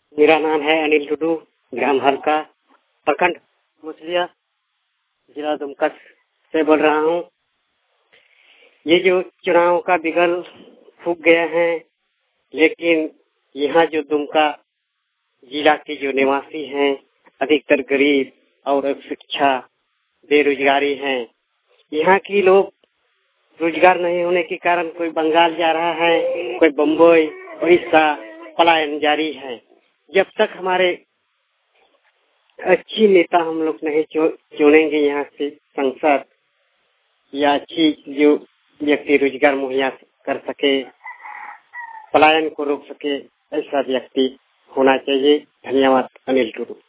मेरा नाम है अनिल टुडू, ग्राम हल्का, प्रखंड मुसलिया, जिला दुमका से बोल रहा हूँ। ये जो चुनाव का बिगल फूक गया है, लेकिन यहाँ जो दुमका जिला के जो निवासी हैं, अधिकतर गरीब और शिक्षा बेरोजगारी हैं। यहाँ की लोग रोजगार नहीं होने के कारण कोई बंगाल जा रहा है, कोई बम्बई, उड़ीसा, पलायन जारी है। जब तक हमारे अच्छी नेता हम लोग नहीं चुनेंगे यहाँ से संसद, या अच्छी जो व्यक्ति रोजगार मुहैया कर सके, पलायन को रोक सके, ऐसा व्यक्ति होना चाहिए। धन्यवाद। अनिल टुडू।